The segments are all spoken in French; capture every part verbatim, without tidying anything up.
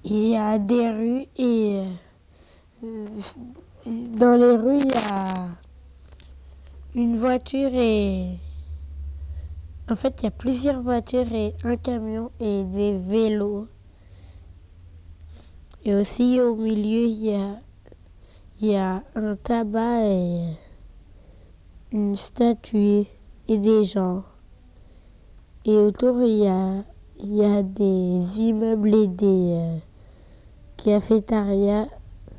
Il y a des rues et euh, dans les rues, il y a une voiture et... En fait, il y a plusieurs voitures et un camion et des vélos. Et aussi au milieu, il y a, il y a un tabac et une statue et des gens. Et autour, il y a, il y a des immeubles et des euh, cafétérias.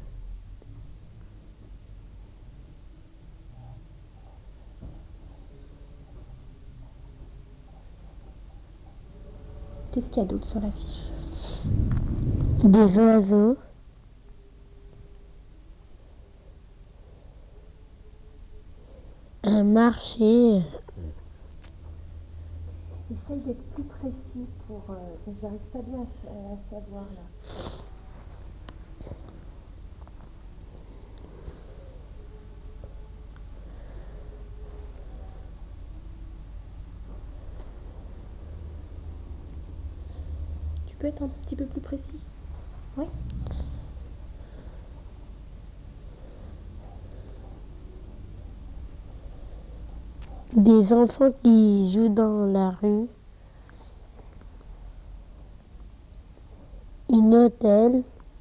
Qu'est-ce qu'il y a d'autre sur l'affiche? Des oiseaux. Un marché. Essaye d'être plus précis pour... Euh, j'arrive pas bien à, à savoir là. Tu peux être un petit peu plus précis? Oui. Des enfants qui jouent dans la rue. Un hôtel.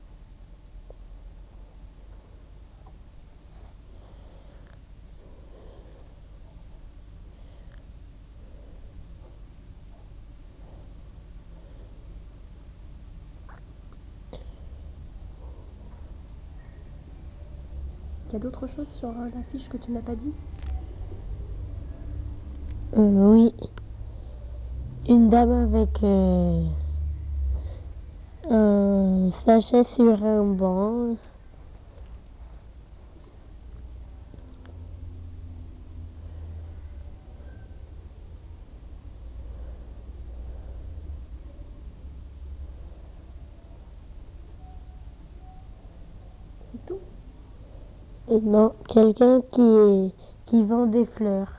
Il y a d'autres choses sur euh, l'affiche que tu n'as pas dit? Euh, oui. Une dame avec euh, un sachet sur un banc. C'est tout? Et non, quelqu'un qui, est, qui vend des fleurs.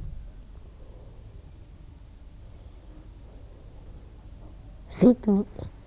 C'est tout.